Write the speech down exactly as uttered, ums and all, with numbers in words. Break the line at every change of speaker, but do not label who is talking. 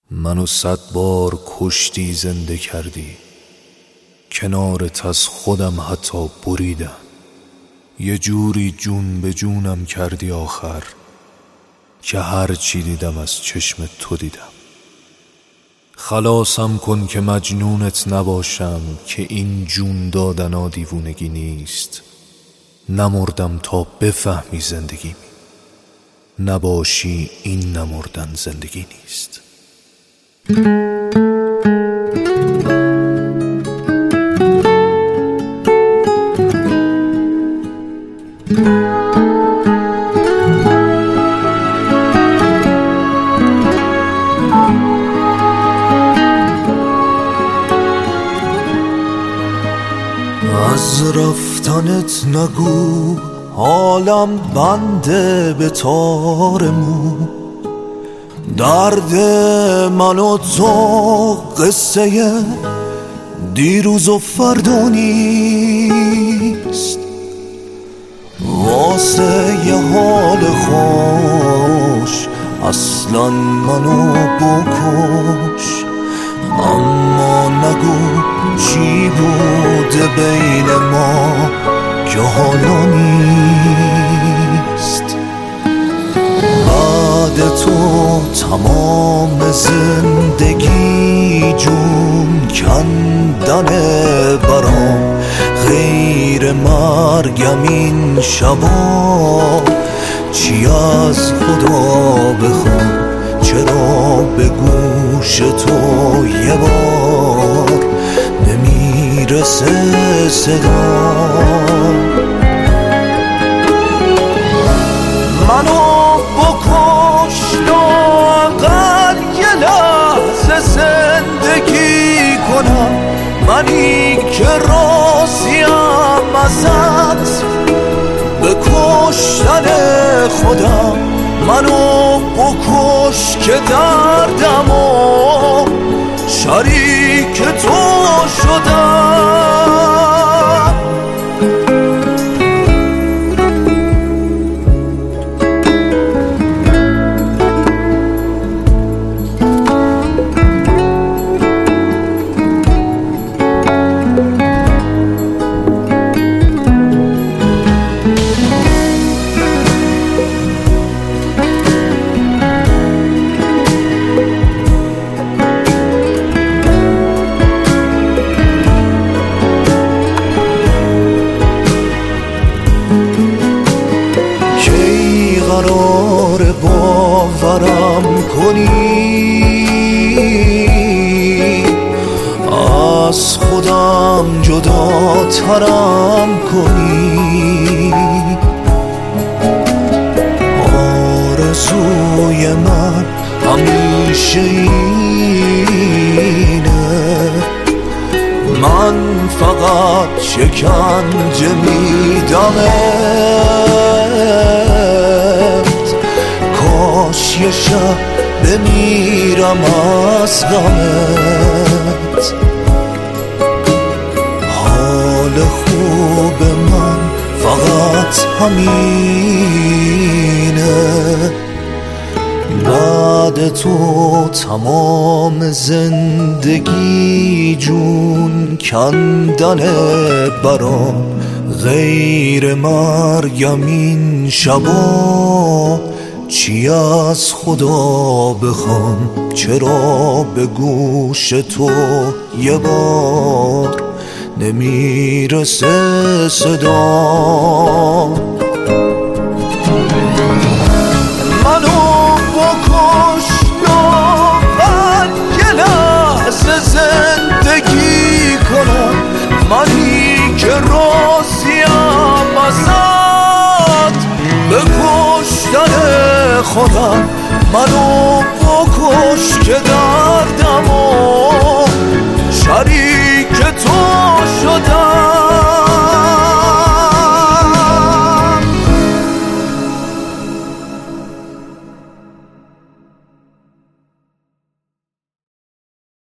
منو صد بار کشتی زنده کردی، کنارت از خودم حتی بریدم. یه جوری جون به جونم کردی آخر که هر چی دیدم از چشم تو دیدم. خلاصم کن که مجنونت نباشم، که این جون دادنا دیوونگی نیست. نمردم تا بفهمی زندگی، نباشی این نمردن زندگی نیست. از رفتنت نگو حالم بنده به تار مو، درد من و تو قصه دیروز و فردا نیست. واسه یه حال خوش اصلا منو بکش، اما نگو چی بوده بین ما که حالا نیست. بعد تو تمام زندگی جون کندنه برام، غیر مرگم این شبا چی از خدا بخوام. چرا به گوش تو یه بار نمیرسه صدا؟ منو بکش لااقل یه لحظه زندگی کنم، منی که راضیم ازت به کشتن خودم. منو بکش که دردمو شریک تو شدم. قرار باورم کنی از خودم جدا ترم کنی؟ آرزوی من همیشه اینه، من فقط شکنجه میدمت. کاش یه شب بمیرم از غمت. حال خوب من فقط همینه، بعد تو تمام زندگی جون کندنه برام، غیر مرگم این شبا چی از خدا بخوام. چرا به گوش تو یه بار نمیرسه صدا؟ منو بکش لااقل یه لحظه زندگی کنم، منی که راضیم ازت به کشتن خودم. منو بکش که